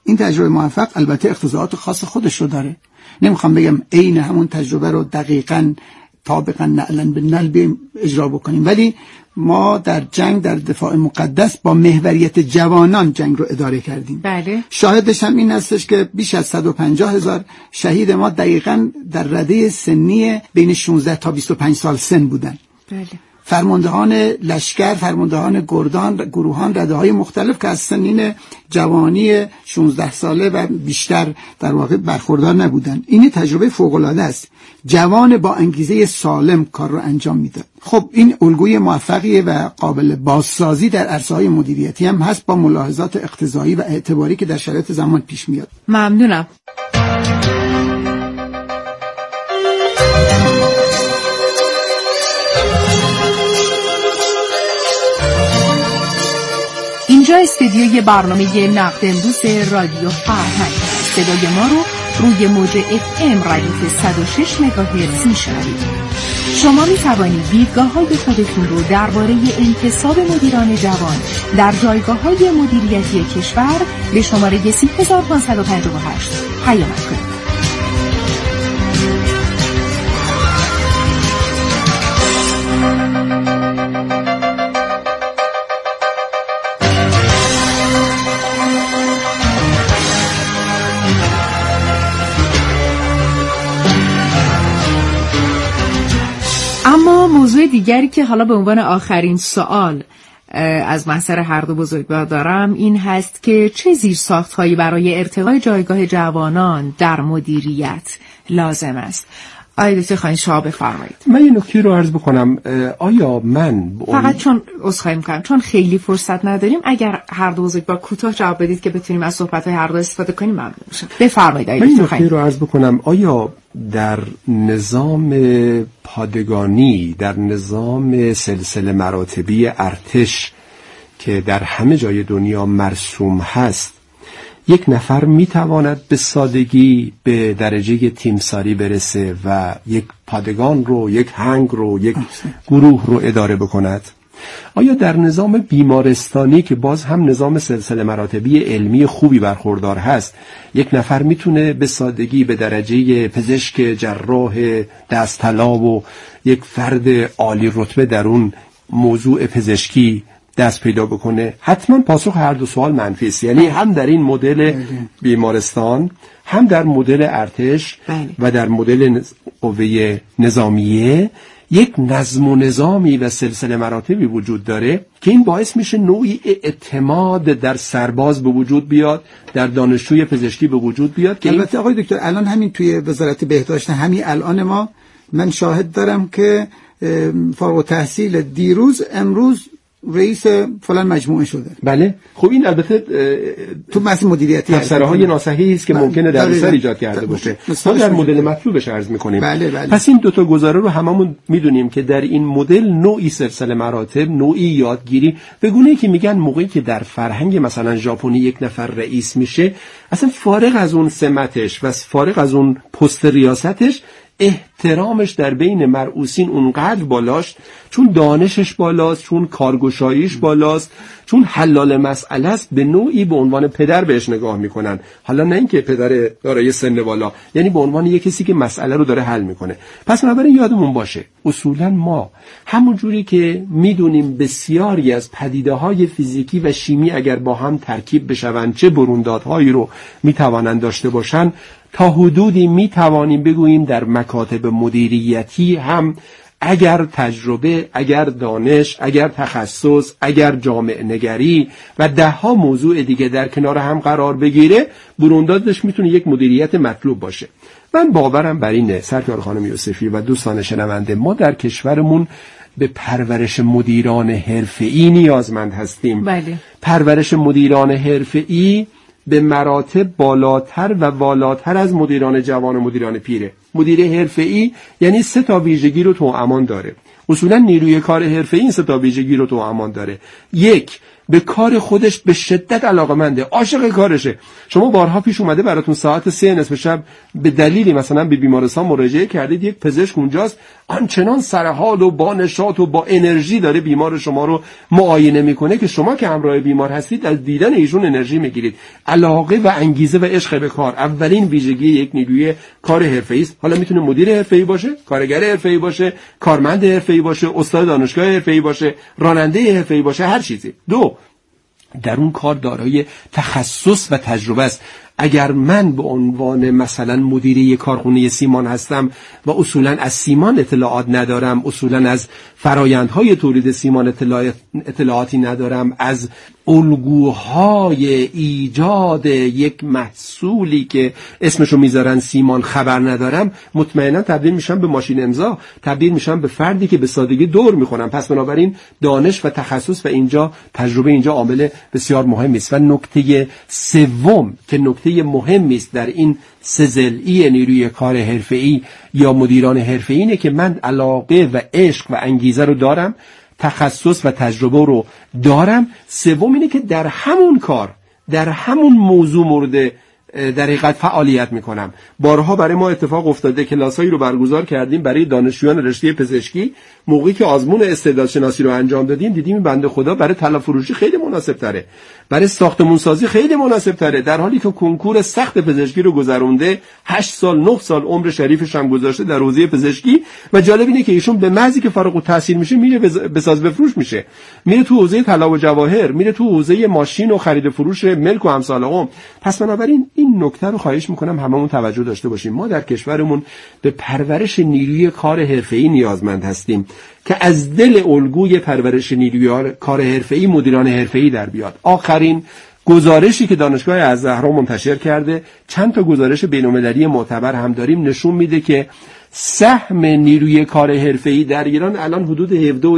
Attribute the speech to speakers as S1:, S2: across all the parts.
S1: این تجربه موفق البته اقتضاعات خاص خودش رو داره، نمیخوام بگم عین همون تجربه رو دقیقاً طابقاً نعلاً بالنعل اجرا بکنیم، ولی ما در جنگ در دفاع مقدس با محوریت جوانان جنگ رو اداره کردیم.
S2: بله.
S1: شاهدش هم این هستش که بیش از 150,000 شهید ما دقیقاً در رده سنی بین 16 تا 25 سال سن بودن.
S2: بله.
S1: فرماندهان لشکر، فرماندهان گردان، گروهان، رده‌های مختلف که از سنین جوانی 16 ساله و بیشتر در واقع برخوردار نبودن. این تجربه فوق‌العاده است. جوان با انگیزه سالم کار رو انجام میداد. خب این الگوی موفقیه و قابل بازسازی در عرصه‌های مدیریتی هم هست با ملاحظات اقتضایی و اعتباری که در شرایط زمان پیش میاد.
S2: ممنونم. اینجا استودیوی برنامه نقد امروز رادیو فرهنگ. صدای ما رو روی موج FM ردیف 106 مگاهرتز میشنوید. شما می توانید دیدگاه‌های خودتون رو درباره انتصاب مدیران جوان در جایگاه‌های مدیریتی کشور به شماره 3558 پیام کنید. اما موضوع دیگری که حالا به عنوان آخرین سوال از محضر هر دو بزرگوار دارم این هست که چه زیرساخت‌هایی برای ارتقای جایگاه جوانان در مدیریت لازم است؟ آقای دکتر خانم شما بفرمایید.
S3: من یه نکته رو عرض بکنم. آیا من
S2: فقط چون عذرخواهی می‌کنم چون خیلی فرصت نداریم اگر هر دو بزرگوار کوتاه جواب بدید که بتونیم از صحبت‌های هر دو استفاده کنیم ممنون میشم. بفرمایید آقای دکتر خانم.
S3: من نکته رو عرض بکنم. آیا در نظام پادگانی، در نظام سلسله مراتبی ارتش که در همه جای دنیا مرسوم هست، یک نفر میتواند به سادگی به درجه تیمساری برسه و یک پادگان رو، یک هنگ رو، یک گروه رو اداره بکند؟ آیا در نظام بیمارستانی که باز هم نظام سلسله مراتبی علمی خوبی برخوردار هست، یک نفر میتونه به سادگی به درجه پزشک، جراح، دستطلا و یک فرد عالی رتبه در اون موضوع پزشکی دست پیدا بکنه؟ حتما پاسخ هر دو سوال منفی است. یعنی هم در این مدل بیمارستان، هم در مدل ارتش و در مدل قوه نظامیه یک نظم و نظامی و سلسله مراتبی وجود داره که این باعث میشه نوعی اعتماد در سرباز به وجود بیاد، در دانشجوی پزشکی به وجود بیاد. که
S1: البته آقای دکتر الان همین توی وزارت بهداشت همین الان من شاهد دارم که فارغ التحصیل دیروز امروز رئیس فلان مجموعه شده.
S3: بله. خب این البته
S1: تو مسئله مدیریتی
S3: تفسیرهای ناصحیحی است که ممکنه در اثر ایجاد کرده باشه. ما در مدل مطلوبش عرض می‌کنیم.
S1: بله.
S3: پس این دو تا گزاره رو هممون میدونیم که در این مدل نوعی سلسله مراتب، نوعی یادگیری، به گونه‌ای که میگن موقعی که در فرهنگ مثلا ژاپنی یک نفر رئیس میشه، اصلا فارغ از اون سمتش و فارغ از اون پست ریاستش، احترامش در بین مرئوسین اونقدر بالاست، چون دانشش بالاست، چون کارگشاییش بالاست، چون حلال مسئله است، به نوعی به عنوان پدر بهش نگاه میکنن. حالا نه اینکه پدر دارای سن بالا، یعنی به عنوان یک کسی که مسئله رو داره حل میکنه. پس بنابراین یادمون باشه اصولا ما همون جوری که میدونیم بسیاری از پدیده‌های فیزیکی و شیمی اگر با هم ترکیب بشوند چه بروندادهایی رو میتوانند داشته باشن، تا حدودی میتوانیم بگوییم در مکاتب مدیریتی هم اگر تجربه، اگر دانش، اگر تخصص، اگر جامعه نگری و ده‌ها موضوع دیگه در کنار هم قرار بگیره، بروندادش میتونه یک مدیریت مطلوب باشه. من باورم بر اینه سرکار خانم یوسفی و دوستان شنونده، ما در کشورمون به پرورش مدیران حرفه‌ای نیازمند هستیم.
S2: بله.
S3: پرورش مدیران حرفه‌ای به مراتب بالاتر و والاتر از مدیران جوان و مدیران پیره. مدیر حرفه‌ای یعنی 3 تا ویژگی رو توامان داره. اصولا نیروی کار حرفه‌ای این 3 تا ویژگی رو توامان داره. 1، به کار خودش به شدت علاقه‌منده، عاشق کارشه. شما بارها پیش اومده براتون ساعت 3 نصف شب به دلیلی مثلا به بیمارستان مراجعه کردید، یک پزشک اونجاست، آنچنان سرحال و با نشاط و با انرژی داره بیمار شما رو معاینه میکنه که شما که همراه بیمار هستید از دیدن ایشون انرژی میگیرید. علاقه و انگیزه و عشق به کار اولین ویژگی یک نیروی کار حرفه‌ای است. حالا میتونه مدیر حرفه‌ای باشه، کارگر حرفه‌ای باشه، کارمند حرفه‌ای باشه، استاد دانشگاه حرفه‌ای باشه، راننده حرفه‌ای باشه، هر چیزی. دو، در اون کار دارای تخصص و تجربه است. اگر من به عنوان مثلا مدیر یک کارخونه سیمان هستم و اصولا از سیمان اطلاعات ندارم، اصولا از فرایندهای تولید سیمان اطلاعاتی ندارم، از الگوهای ایجاد یک محصولی که اسمشو میذارن سیمان خبر ندارم، مطمئنا تبدیل میشم به ماشین امضا، تبدیل میشم به فردی که به سادگی دور میخونم. پس بنابراین دانش و تخصص و اینجا تجربه اینجا عامل بسیار مهمی است. و نکته سوم که نکته مهمی است در این سه ضلعی نیروی کار حرفه‌ای یا مدیران حرفه‌ای اینه که من علاقه و عشق و انگیزه رو دارم، تخصص و تجربه رو دارم. سوم اینه که در همون کار، در همون موضوع مورد در حقیقت فعالیت میکنم. بارها برای ما اتفاق افتاده کلاسایی رو برگزار کردیم برای دانشجویان رشته پزشکی. موقعی که آزمون استعدادشناسی رو انجام دادیم دیدیم این بنده خدا برای طلا فروشی خیلی مناسب تره، برای ساختمون سازی خیلی مناسب تره، در حالی که کنکور سخت پزشکی رو گذرونده، 8 سال 9 سال عمر شریفش هم گذاشته در حوزه پزشکی. و جالب اینه که ایشون به محضی که فارغ التحصیل میشه میره بساز بفروش میشه، میره تو حوزه طلا و جواهر، میره تو حوزه ماشین و خرید و فروش ملک و امثال هم. پس بنابراین این نکته رو خواهش میکنم هممون توجه داشته باشیم. ما در کشورمون به پرورش نیروی کار حرفه‌ای نیازمند هستیم که از دل الگوی پرورش نیروی کار حرفه‌ای مدیران حرفه‌ای در بیاد. آخرین گزارشی که دانشگاه الزهرا منتشر کرده، چند تا گزارش بین‌المللی معتبر هم داریم، نشون میده که سهم نیروی کار حرفه‌ای در ایران الان حدود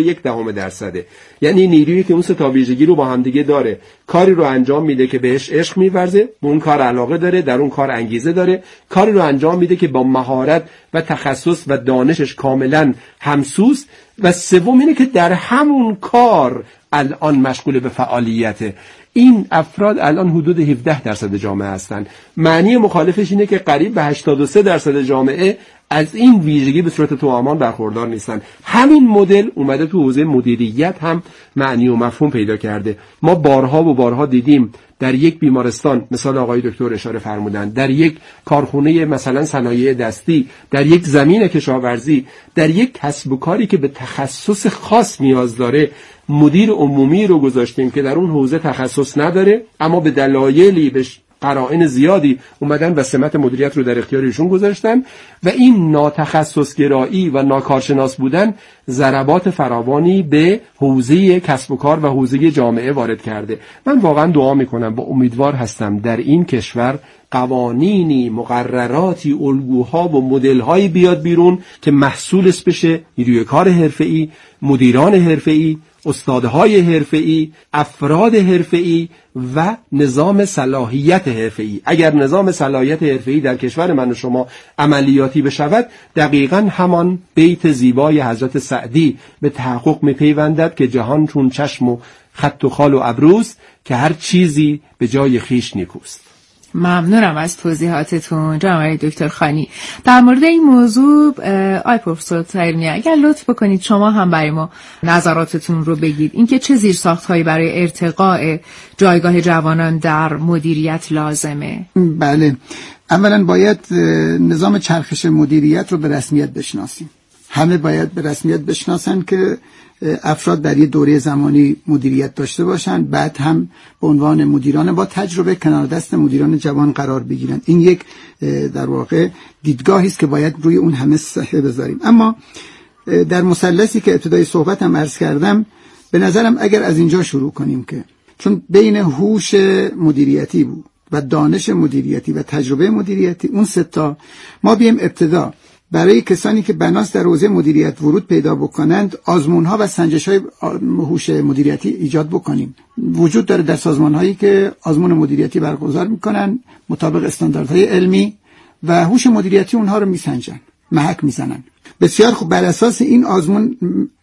S3: 17.1%. یعنی نیرویی که اون سه تا ویژگی رو با هم دیگه داره، کاری رو انجام میده که بهش عشق می‌ورزه، به اون کار علاقه داره، در اون کار انگیزه داره، کاری رو انجام میده که با مهارت و تخصص و دانشش کاملا همسوست، و سوم اینه که در همون کار الان مشغول به فعالیته. این افراد الان حدود 17% جامعه هستند. معنی مخالفش اینه که قریب به 83% جامعه از این ویژگی به صورت تماما برخوردار نیستن. همین مدل اومده تو حوزه مدیریت هم معنی و مفهوم پیدا کرده. ما بارها و بارها دیدیم در یک بیمارستان، مثال آقای دکتر اشاره فرمودن، در یک کارخونه مثلا صنایع دستی، در یک زمین کشاورزی، در یک کسب و کاری که به تخصص خاص نیاز داره، مدیر عمومی رو گذاشتیم که در اون حوزه تخصص نداره، اما به دلایلی به قرائن زیادی اومدن و سمت مدیریت رو در اختیار ایشون گذاشتن و این ناتخصصگرایی و ناکارشناس بودن ضربات فراوانی به حوزه کسب و کار و حوزه جامعه وارد کرده. من واقعا دعا میکنم و امیدوار هستم در این کشور قوانینی، مقرراتی، الگوها و مدل‌هایی بیاد بیرون که محصولش بشه نیروی کار حرفه‌ای، مدیران حرفه‌ای، استادهای حرفه‌ای، افراد حرفه‌ای و نظام صلاحیت حرفه‌ای. اگر نظام صلاحیت حرفه‌ای در کشور من و شما عملیاتی بشود، دقیقاً همان بیت زیبای حضرت سعدی به تحقق می‌پیوندد که جهان چون چشم و خط و خال و ابروست، که هر چیزی به جای خیش نیکوست.
S2: ممنونم از توضیحاتتون جناب دکتر خانی. در مورد این موضوع آی پروفسور طاهری اگر لطف بکنید شما هم برای ما نظراتتون رو بگید، اینکه چه زیرساخت‌هایی برای ارتقاء جایگاه جوانان در مدیریت لازمه.
S1: بله، اولا باید نظام چرخش مدیریت رو به رسمیت بشناسیم. همه باید به رسمیت بشناسن که افراد در یه دوره زمانی مدیریت داشته باشن، بعد هم به عنوان مدیران با تجربه کنار دست مدیران جوان قرار بگیرن. این یک در واقع دیدگاهی است که باید روی اون همه سایه بذاریم. اما در مثلثی که ابتدای صحبتم عرض کردم، به نظرم اگر از اینجا شروع کنیم که چون بین هوش مدیریتی بود و دانش مدیریتی و تجربه مدیریتی، اون سه تا ما بیم ابتدا برای کسانی که بناس در حوزه مدیریت ورود پیدا بکنند آزمون‌ها و سنجش‌های هوش مدیریتی ایجاد بکنیم. وجود داره در سازمان‌هایی که آزمون مدیریتی برگزار می‌کنن مطابق استانداردهای علمی و هوش مدیریتی اونها رو میسنجن، محک میزنن. بسیار خوب، بر اساس این آزمون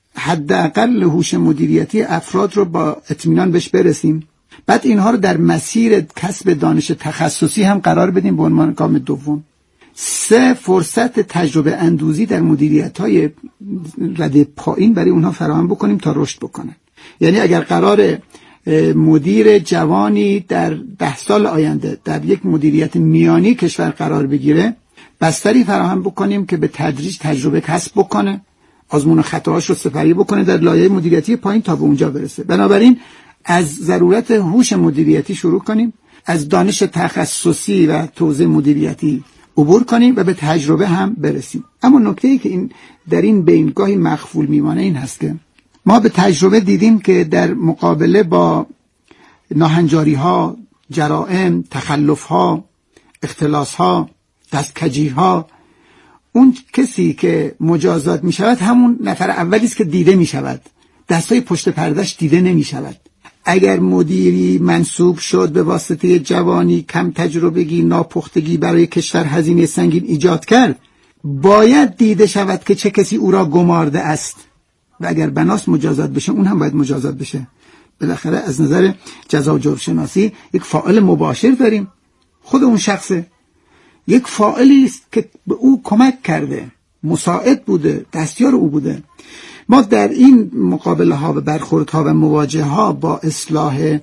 S1: حداقل هوش مدیریتی افراد رو با اطمینان بهش برسیم، بعد اینها رو در مسیر کسب دانش تخصصی هم قرار بدیم به عنوان گام دوم. 3 فرصت تجربه اندوزی در مدیریت‌های رده پایین برای اونها فراهم بکنیم تا رشد بکنن. یعنی اگر قرار مدیر جوانی در 10 سال آینده در یک مدیریت میانی کشور قرار بگیره، بستری فراهم بکنیم که به تدریج تجربه کسب بکنه، آزمون و خطاهاش رو سپری بکنه در لایه مدیریتی پایین تا به اونجا برسه. بنابراین از ضرورت هوش مدیریتی شروع کنیم، از دانش تخصصی و توزیع مدیریتی عبور کنیم و به تجربه هم برسیم. اما نکته‌ای که در این بینگاهی مخفول میمانه این هست که ما به تجربه دیدیم که در مقابله با ناهنجاری‌ها، جرائم، تخلف‌ها، اختلاس‌ها، دستکجی‌ها، اون کسی که مجازات می شود همون نفر اولی است که دیده می شود، دستای پشت پردهش دیده نمی شود. اگر مدیری منسوب شد به واسطه جوانی، کم تجربگی، ناپختگی برای کشور هزینه سنگین ایجاد کرد، باید دیده شود که چه کسی او را گمارده است و اگر بناس مجازات بشه اون هم باید مجازات بشه. بالاخره از نظر جزا و جرم شناسی یک فاعل مباشر داریم، خود اون شخصه، یک فاعلی است که به او کمک کرده، مساعد بوده، دستیار او بوده. ما در این مقابله ها و برخوردها و مواجهه ها با اصلاح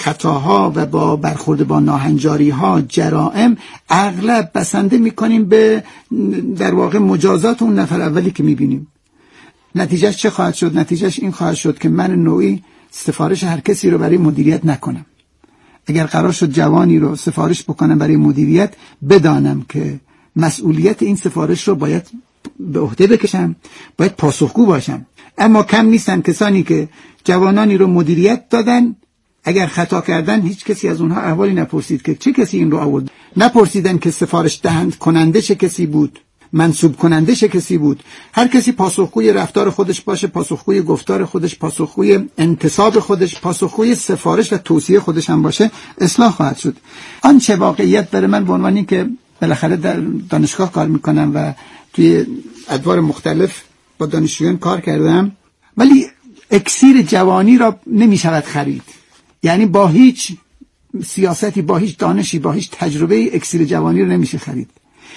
S1: خطاها و با برخورد با ناهنجاری ها، جرائم، اغلب بسنده میکنیم به در واقع مجازات اون نفر اولی که میبینیم. نتیجهش چه خواهد شد؟ نتیجهش این خواهد شد که من نوعی سفارش هر کسی رو برای مدیریت نکنم. اگر قرار شد جوانی رو سفارش بکنم برای مدیریت، بدانم که مسئولیت این سفارش رو باید به عهده بکشم، باید پاسخگو باشم. اما کم نیستن کسانی که جوانانی رو مدیریت دادن، اگر خطا کردن هیچ کسی از اونها احوالی نپرسید که چه کسی این رو آورد، نپرسیدن که سفارش دهند کننده چه کسی بود، منصوب کننده چه کسی بود. هر کسی پاسخگوی رفتار خودش باشه، پاسخگوی گفتار خودش، پاسخگوی انتصاب خودش، پاسخگوی سفارش و توصیه خودش هم باشه، اصلاح خواهد شد. آنچه واقعیت برای من به عنوان این که بالاخره در دانشگاه کار میکنم و توی ادوار مختلف با دانشجویان کار کردم، ولی اکسیر جوانی را نمیشود خرید. یعنی با هیچ سیاستی، با هیچ دانشی، با هیچ تجربه اکسیر جوانی رو نمیشه خرید.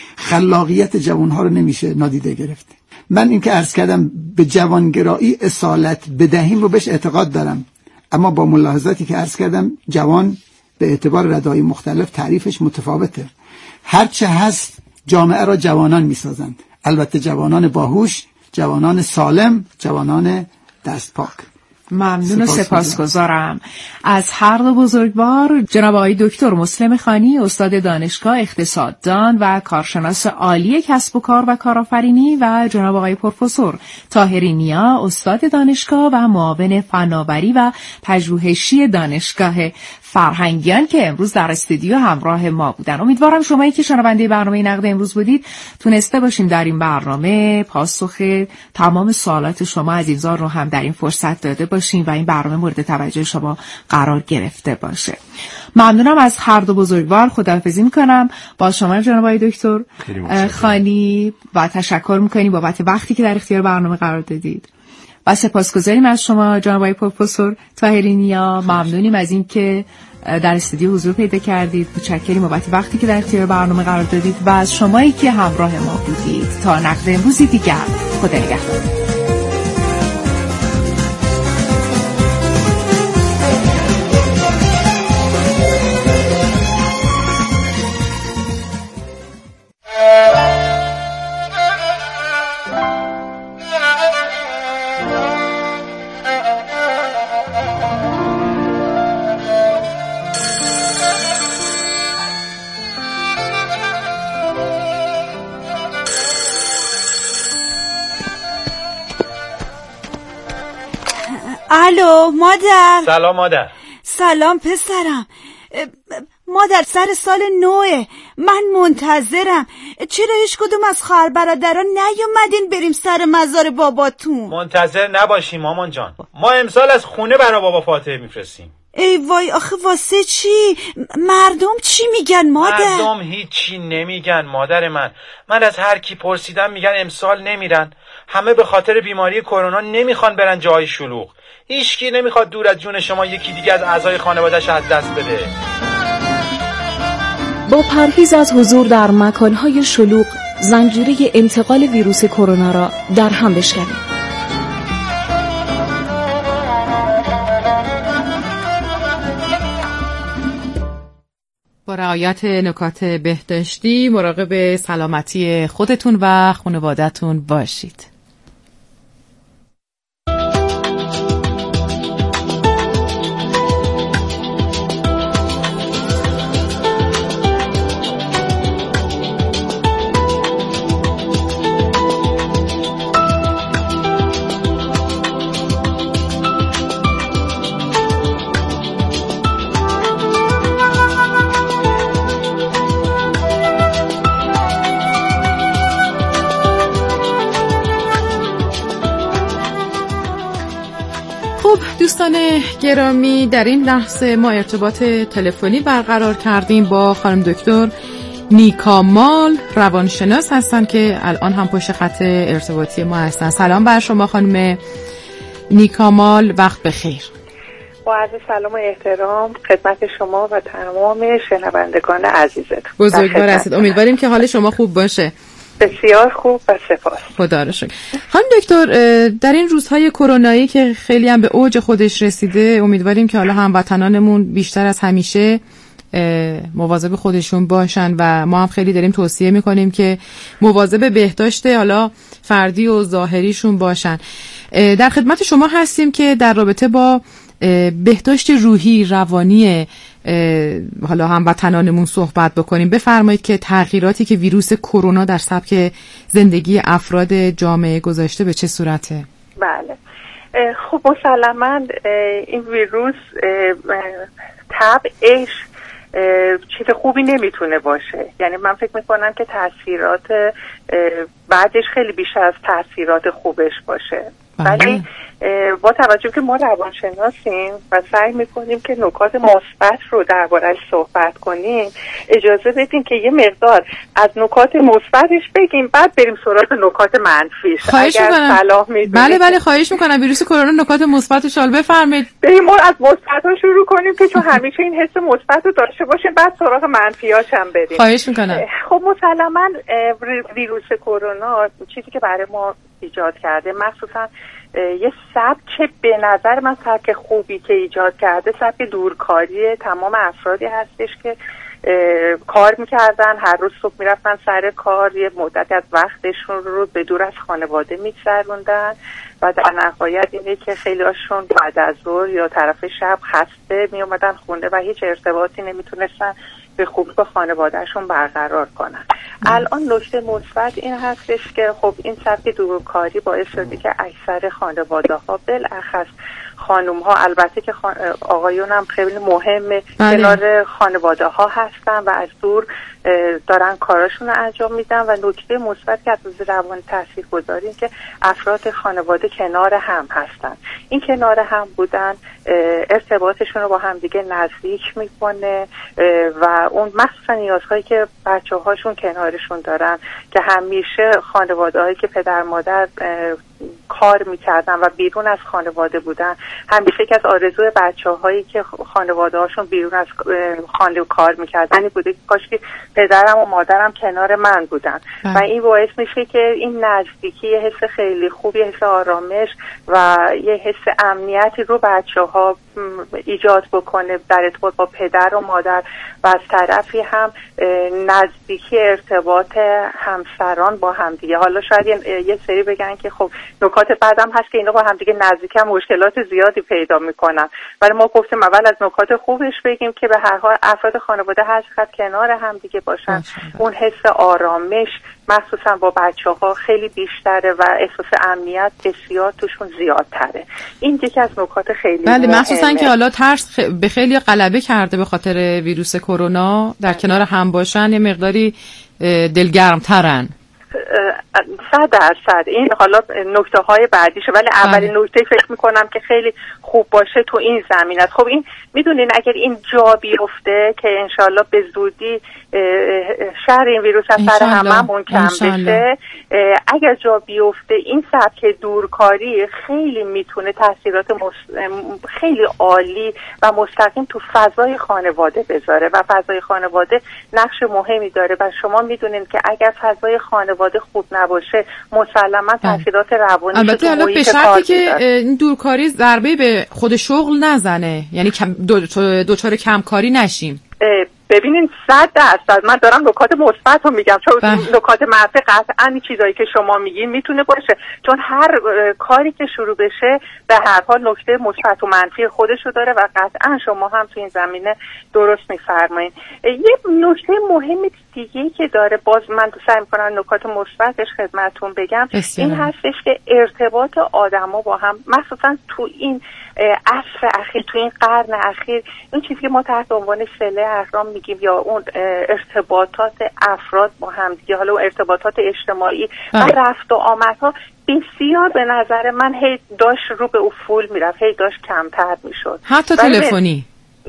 S1: خلاقیت جوانها رو نمیشه نادیده گرفت. من این که عرض کردم به جوانگرایی اصالت بدهیم رو بهش اعتقاد دارم، اما با ملاحظاتی که عرض کردم جوان به اعتبار ردای مختلف تعریفش متفاوته. هرچه هست جامعه را جوانان میسازند، البته جوانان باهوش، جوانان سالم، جوانان دست پاک.
S2: ممنون و سپاسگزارم از هر دو بزرگوار، جناب آقای دکتر مسلم خانی، استاد دانشگاه اقتصاددان و کارشناس عالی کسب و کار و کارآفرینی، و جناب آقای پروفسور طاهری نیا، استاد دانشگاه و معاون فناوری و پژوهشی دانشگاه فرهنگیان که امروز در استودیو همراه ما بودن. امیدوارم شمایی که شنونده برنامه نقد امروز بودید تونسته باشیم در این برنامه پاسخ تمام سوالات شما عزیزان رو هم در این فرصت داده باشیم و این برنامه مورد توجه شما قرار گرفته باشه. ممنونم از هر دو بزرگوار. خداحافظی میکنم با شما جناب آقای دکتر خانی و تشکر میکنیم بابت وقتی که در اختیار برنامه قرار دادید و سپاسگزاریم از شما جناب آقای پروفسور طاهری نیا. ممنونیم از این که در استودیو حضور پیدا کردید. متشکریم بابت وقتی که در اختیار برنامه قرار دادید و از شمایی که همراه ما بودید. تا نقد امروزی دیگر، خدا نگهدار.
S4: الو مادر.
S5: سلام مادر.
S4: سلام پسرم. مادر سر سال نوه، من منتظرم. چرا هیچ کدوم از خواهر برادران نیومدین بریم سر مزار باباتون؟
S5: منتظر نباشیم مامان جان، ما امسال از خونه برای بابا فاتحه میفرستیم.
S4: ای وای، آخه واسه چی؟ مردم چی میگن مادر؟
S5: مردم هیچی نمیگن مادر من از هر کی پرسیدم میگن امسال نمیرن. همه به خاطر بیماری کرونا نمیخوان برن جای شلوغ. هیچکی نمیخواد دور از جون شما یکی دیگه از اعضای خانواده‌اش از دست بده.
S6: با پرهیز از حضور در مکانهای شلوغ زنجیره انتقال ویروس کرونا را در هم بشکنیم.
S2: با رعایت نکات بهداشتی مراقب سلامتی خودتون و خانواده‌تون باشید. دوستان گرامی، در این لحظه ما ارتباط تلفنی برقرار کردیم با خانم دکتر نیکامال، روانشناس هستن که الان هم پشت خط ارتباطی ما هستن. سلام بر شما خانم نیکامال، وقت بخیر.
S7: با عرض سلام و احترام خدمت شما و تمام شنوندگان عزیزتون.
S2: بزرگوار هستید. امیدواریم که حال شما خوب باشه.
S7: بسیار خوب و سپاس.
S2: خدا رو شکر. خانم دکتر، در این روزهای کرونایی که خیلی هم به اوج خودش رسیده، امیدواریم که حالا هموطنانمون بیشتر از همیشه مواظب خودشون باشن و ما هم خیلی داریم توصیه میکنیم که مواظب بهداشت حالا فردی و ظاهریشون باشن. در خدمت شما هستیم که در رابطه با بهداشت روحی روانی حالا هموطنانمون صحبت بکنیم. بفرمایید که تغییراتی که ویروس کرونا در سبک زندگی افراد جامعه گذاشته به چه صورته؟
S7: بله، خب مسلماً این ویروس طبعش چیز خوبی نمیتونه باشه. یعنی من فکر میکنم که تاثیرات بعدش خیلی بیشتر از تاثیرات خوبش باشه. ولی با توجه که ما روانشناسیم و سعی میکنیم که نکات مثبت رو درباره‌اش صحبت کنیم، اجازه بدین که یه مقدار از نکات مثبتش بگیم، بعد بریم سراغ نکات منفیش. اگر صلاح میدونید.
S2: بله خواهش میکنم. ویروس کرونا نکات مثبتش رو بفرمایید.
S7: بریم ما از مثبت‌ها شروع کنیم که چون همیشه این حس مثبت رو داشته باشیم، بعد سراغ منفی‌هاش هم بریم.
S2: خواهش میکنم.
S7: خب مسلماً ویروس کرونا چیزی که برای ما ایجاد کرده، مخصوصاً یه سبک به نظر من سبک خوبی که ایجاد کرده، سبک دورکاری تمام افرادی هستش که کار میکردن، هر روز صبح میرفتن سر کار، یه مدت از وقتشون رو به دور از خانواده میگذروندن و در نهایت اینه که خیلی هاشون بعد از ظهر یا طرف شب خسته میومدن خونه و هیچ ارتباطی نمیتونستن به خوبی با خانوادهشون برقرار کنن. الان نکته مثبت این هستش که خب این سبک دورکاری باعث شده که اکثر خانواده ها، بالاخص خانوم ها، البته که آقایون هم خیلی مهمه، کنار خانواده ها هستن و از دور دارن کاراشون رو انجام میدن. و نکته مثبت که از روان تاثیر گذاریم که افراد خانواده کنار هم هستن. این کنار هم بودن ارتباطشون رو با هم دیگه نزدیک میکنه و اون مخصوصا نیازهایی که بچه هاشون کنارشون دارن، که همیشه خانواده هایی که پدر مادر کار میکردن و بیرون از خانواده بودن، همیشه که از آرزوی بچه هایی که خانواده هاشون بیرون از خانواده کار میکردن بوده که کاش که پدرم و مادرم کنار من بودن. و این باعث میشه که این نزدیکی یه حس خیلی خوب، یه حس آرامش و یه حس امنیتی رو بچه ها ایجاد بکنه در ارتباط با پدر و مادر، و از طرفی هم نزدیکی ارتباط همسران با همدیگه. حالا شاید یه سری بگن که خب نکات بعدم هست که اینا با همدیگه نزدیک هم مشکلات زیادی پیدا میکنن، ولی ما گفتیم اول از نکات خوبش بگیم که به هر حال افراد خانواده هر چقدر کنار همدیگه باشن، اون حس آرامش مخصوصا با بچه‌ها خیلی بیشتره و احساس امنیت بسیار توشون زیادتره. این یکی از نکات خیلی
S2: بله، مخصوصا که حالا ترس به خیلی غلبه کرده به خاطر ویروس کرونا، در کنار هم باشن یه مقداری دلگرم‌ترن.
S7: 100%. این حالا نکته های بعدیشه، ولی اولین نکته فکر میکنم که خیلی خوب باشه تو این زمین است. خب این میدونین اگر این جا بیفته که انشالله به زودی شر این ویروس از سر هممون کم بشه، اگر جا بیفته این سبک دورکاری خیلی میتونه تاثیرات خیلی عالی و مستقیم تو فضای خانواده بذاره و فضای خانواده نقش مهمی داره و شما میدونین که اگر فضای خانواده خوب نباشه مسلما تاثیرات روانی
S8: البته حالا به شرطی که این دورکاری ضربه به خود شغل نزنه، یعنی دوچار کمکاری نشیم.
S7: ببینین 100% من دارم نکات مثبت رو میگم، چون نکات منفی قطعا این چیزایی که شما میگین میتونه باشه، چون هر کاری که شروع بشه به هر حال نکته مثبت و منفی خودشو داره و قطعا شما هم تو این زمینه درست میفرمایین. یه نکته مهمی دیگه که داره، باز من سعی میکنم نکات مثبتش خدمتتون بگم، این هستش که ارتباط آدما با هم، مخصوصا تو این عصر اخیر، تو این قرن اخیر، این چیزی که ما تحت عنوان صله اهرام میگیم یا اون ارتباطات افراد با هم دیگه، حالا ارتباطات اجتماعی و رفت و آمدها بسیار به نظر من هی داشت رو به افول میرفت، هی داشت کمتر میشد، حتی
S8: تلفنی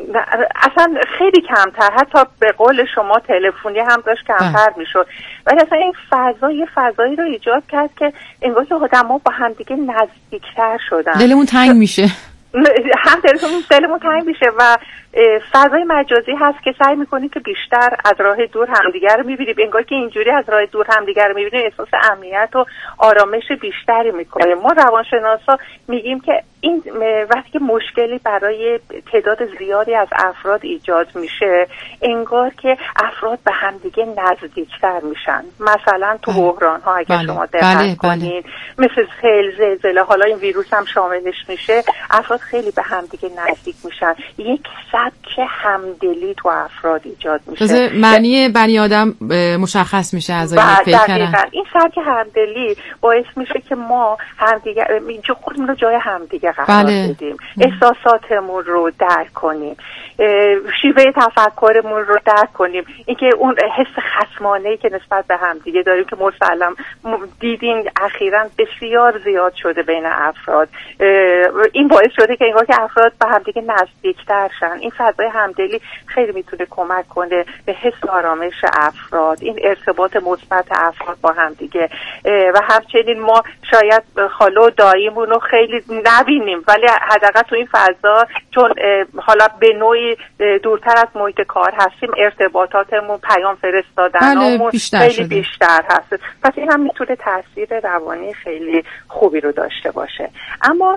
S7: اصلا خیلی کمتر، حتی به قول شما تلفنی هم داشت کمتر میشد، ولی اصلا این فضایی رو ایجاد کرد که انگار که آدم‌ها با هم دیگه نزدیکتر شدن،
S8: دلمون تنگ میشه،
S7: هم دلمون تنگ میشه و فضای مجازی هست که سعی میکنیم که بیشتر از راه دور همدیگر رو میبینیم، انگار که اینجوری از راه دور همدیگر رو میبینیم احساس امنیت و آرامش بیشتری میکنیم. ما روانشناسا میگیم که این وقتی که مشکلی برای تعداد زیادی از افراد ایجاد میشه انگار که افراد به همدیگه نزدیکتر میشن. مثلا تو بحران ها اگر شما دقت کنین، مثل زلزله، حالا این ویروس هم شاملش میشه، افراد خیلی به همدیگه نزدیک میشن، یک سبک همدلی تو افراد ایجاد میشه،
S8: معنی بنی آدم مشخص میشه از
S7: این سبک همدلی باعث میشه که ما همدیگه خودمون رو جای همدیگه قرار بدیم، احساساتمون رو درک کنیم، شیوه تفکرمون رو درک کنیم، اینکه اون حس خصمانه‌ای که نسبت به همدیگه داریم که مسلم دیدین اخیراً بسیار زیاد شده بین افراد، این باعث شده که انگار که افراد به همدیگه نزدیکتر شن. این فضای همدلی خیلی میتونه کمک کنه به حس آرامش افراد، این ارتباط مثبت افراد با همدیگه و همچنین ما شاید خاله و داییمون رو خیلی نبینیم ولی حداقل تو این فضا چون حالا به نوعی دورتر از محیط کار هستیم، ارتباطاتمون، پیام فرستادنمون خیلی بیشتر هست، پس این هم میتونه تاثیر روانی خیلی خوبی رو داشته باشه. اما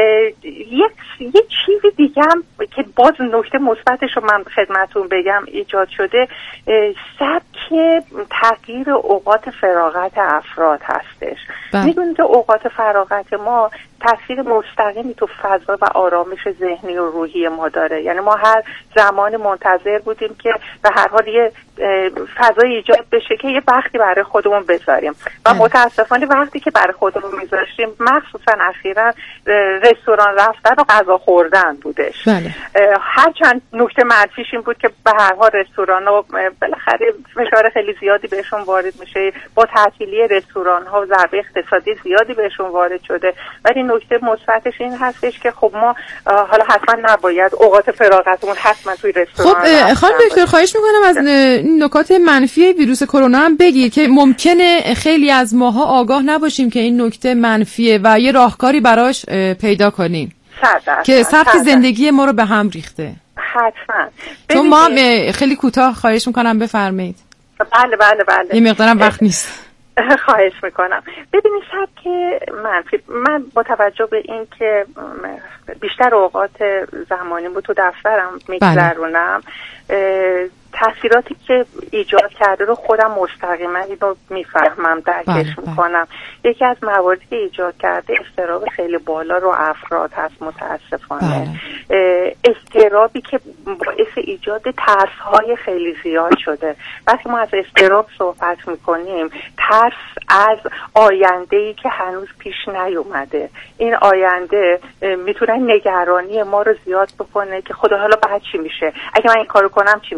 S7: یه چیز دیگه هم که باز نکته مثبتش رو من خدمتون بگم ایجاد شده، سبک تغییر اوقات فراغت افراد هستش. میدونید که اوقات فراغت ما تاثیر مستقیمی تو فضا و آرامش ذهنی و روحی ما داره، یعنی ما هر زمان منتظر بودیم که به هر حال یه فضای ایجاد بشه که یه وقتی برای خودمون بذاریم و متاسفانه وقتی که برای خودمون میذاشتیم مخصوصا اخیراً رستوران رفتن و غذا خوردن بودش. هرچند نکته منفیش این بود که به هر حال رستوران‌ها بالاخره فشار خیلی زیادی بهشون وارد میشه، با تعطیلی رستوران‌ها ضربه اقتصادی زیادی بهشون وارد شده، ولی نکته مثبتش این هستش که خب ما حالا حتما نباید اوقات فراغتمون حتما توی رستوران.
S8: خب خانم دکتر خواهش میکنم از نکات منفی ویروس کرونا هم بگید که ممکنه خیلی از ماها آگاه نباشیم که این نکته منفیه و یه راهکاری براش پیدا کنیم که سبک زندگی ما رو به هم ریخته.
S7: حتما.
S8: چون ما خیلی کوتاه خواهش میکنم بفرمایید.
S7: بله.
S8: یه مقدارم وقت نیست.
S7: خواهش میکنم. ببینید سبک منفی، من با توجه به این که بیشتر اوقات زمانیمو تو دفترم میگذرونم، تاثیراتی که ایجاد کرده رو خودم مستقیما اینو میفهمم، درکش میکنم. یکی از مواردی که ایجاد کرده اضطراب خیلی بالا رو افراد هست متاسفانه. اضطرابی که باعث ایجاد ترس‌های خیلی زیاد شده. وقتی ما از اضطراب صحبت میکنیم، ترس از آینده‌ای که هنوز پیش نیومده. این آینده میتونه نگرانی ما رو زیاد بکنه که خدا حالا بعد چی میشه؟ اگه من این کارو کنم چی میشه؟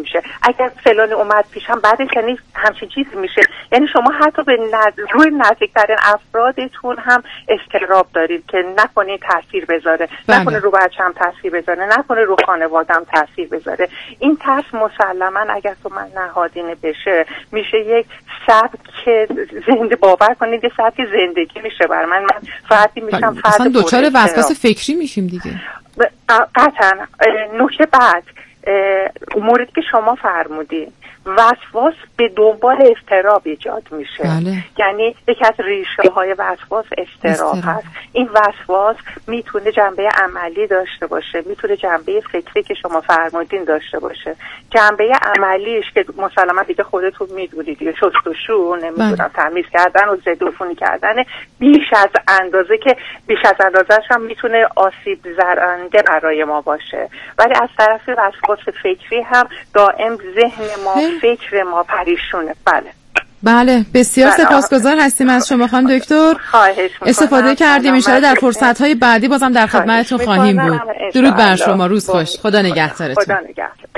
S7: اگر فلان اومد پیشم بعدش یعنی همچین چیزی میشه. یعنی شما حتی به روی نزدیکترین افرادتون هم اضطراب دارید که نکنه تاثیر بذاره، نکنه رو بچه‌م تاثیر بذاره، نکنه رو خانواده‌ام تاثیر بذاره. این ترس مسلماً اگر تو من نهادینه بشه میشه یک سبک زنده، باور کنید یه سبک زندگی میشه برای من فردی میشم، فرد
S8: اصلا دوچار وسواس فکری میشیم دیگه.
S7: قطعا. نکته بعد موردی که شما فرمودین، وسواس به دنبال اضطراب ایجاد میشه.
S8: بله.
S7: یعنی یکی از ریشه های وسواس اضطراب هست. این وسواس میتونه جنبه عملی داشته باشه، میتونه جنبه فکری که شما فرمودین داشته باشه. جنبه عملیش که مسلما دیگه خودتون میدونید دیگه، شستشو، نمیدونم تمیز کردن و ضدعفونی کردن بیش از اندازه که بیش از اندازه‌اش هم میتونه آسیب زننده برای ما باشه. ولی از طرف وسواس فکری هم دائم ذهن ما، فکر ما پریشونه.
S8: بله بسیار سپاسگزار هستیم از شما خانم دکتر. استفاده کردیم، ان شاءالله در فرصت‌های بعدی بازم در خدمتتون خواهیم بود. درود بر شما، روز خوش، خدا نگهدارتون.
S7: خدا نگهدار.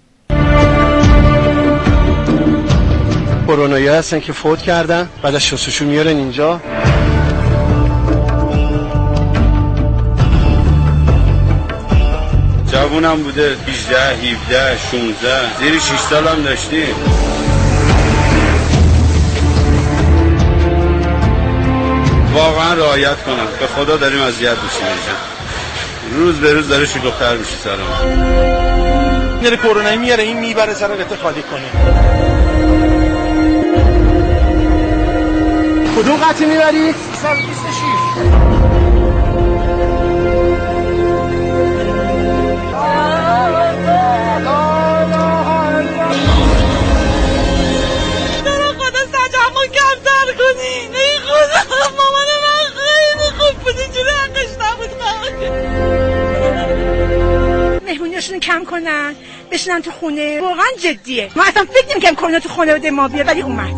S9: کرونایی هستن که فوت کردن، بعد از شستشو میارن اینجا.
S10: جوونم بوده 18 17 16 زیر 6 سالم داشتی. واقعا رعایت کنم، به خدا داریم اذیت میشیم اینجا، روز به روز داره شلوغ‌تر میشه سرمون.
S11: میره کرونایی میاره، این میبره سر قطعه خالی کنه.
S9: کدوم قطعه میبری؟ 326.
S12: مهمونیاشونو کم کنن، بشینن تو خونه. واقعا جدیه. ما اصلا فکر نمی‌کردیم کرونا تو خانواده ما بیاد، ولی اومد.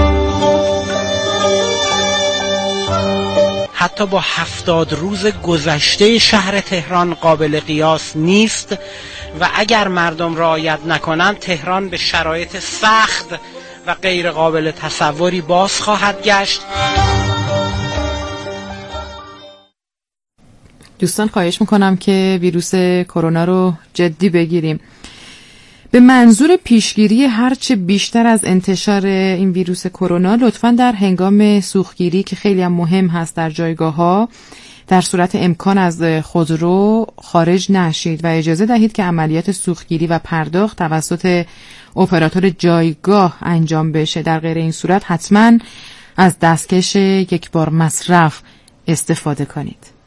S13: حتی با 70 روز گذشته شهر تهران قابل قیاس نیست و اگر مردم رعایت نکنند تهران به شرایط سخت و غیر قابل تصوری باز خواهد گشت.
S8: دوستان خواهش میکنم که ویروس کرونا رو جدی بگیریم. به منظور پیشگیری هرچه بیشتر از انتشار این ویروس کرونا، لطفاً در هنگام سوختگیری که خیلی هم مهم هست در جایگاه‌ها، در صورت امکان از خودرو خارج نشید و اجازه دهید که عملیات سوختگیری و پرداخت توسط اپراتور جایگاه انجام بشه. در غیر این صورت حتماً از دستکش یک بار مصرف استفاده کنید.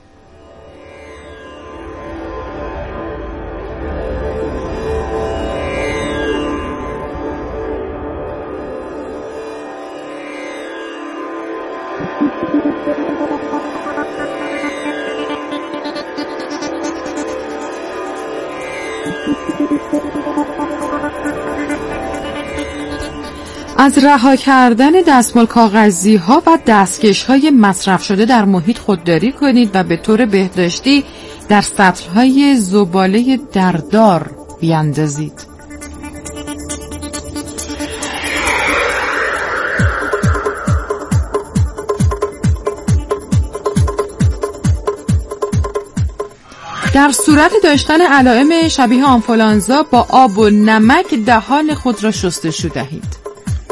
S8: از رها کردن دستمال کاغذی ها و دستکش های مصرف شده در محیط خودداری کنید و به طور بهداشتی در سطل های زباله دردار بیاندازید. در صورت داشتن علائم شبیه آنفولانزا با آب و نمک دهان خود را شستشو دهید.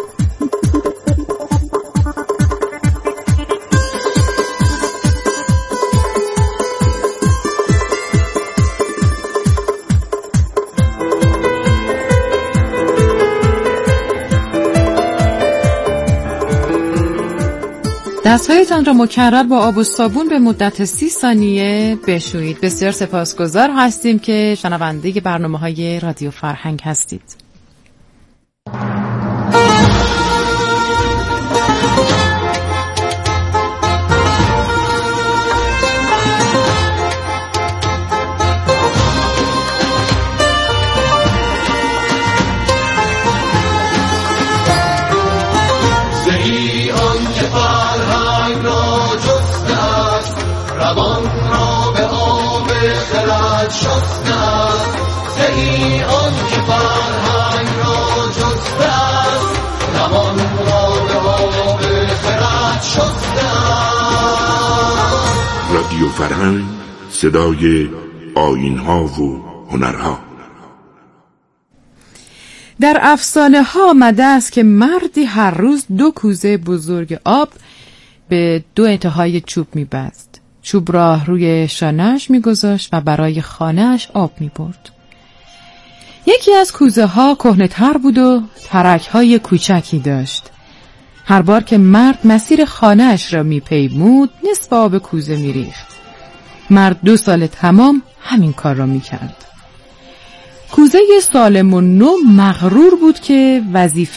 S8: دستهایتان را مکرر با آب و صابون به مدت 30 ثانیه بشویید. بسیار سپاسگزار هستیم که شنونده برنامه‌های رادیو فرهنگ هستید.
S14: شستند زهی آن که فرهنگ فرهنگ، صدای آیین‌ها و هنرها.
S8: در افسانه ها آمده است که مردی هر روز 2 کوزه بزرگ آب به 2 انتهای چوب می‌بست. چوب را روی شانه‌اش می‌گذاشت و برای خانه‌اش آب می‌برد. یکی از کوزه ها کهنه‌تر بود و ترک‌های کوچکی داشت. هر بار که مرد مسیر خانه‌اش را می‌پیمود، نصف آب کوزه می‌ریخت. مرد 2 سال تمام همین کار را می‌کرد. کوزه سالم و نو مغرور بود که وظیفه